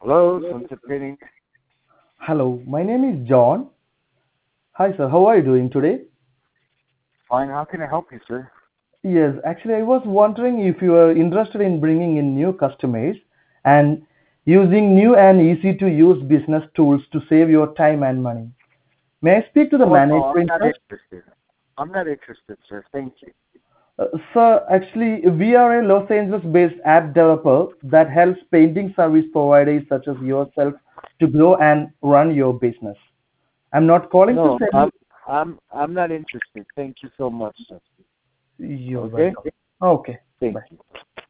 Hello, Sunset Training. Hello, my name is John. Hi, sir. How are you doing today? Fine, how can I help you, sir? Yes, actually, I was wondering if you are interested in bringing in new customers and using new and easy to use business tools to save your time and money. May I speak to the Oh, no, manager I'm in not charge? interested. I'm not interested, sir. Thank you. Sir, actually, we are a Los Angeles-based app developer that helps painting service providers such as yourself to grow and run your business. I'm not calling to No, sell you. I'm not interested. Thank you so much, sir. You're Okay? welcome. Okay, Thank bye. you.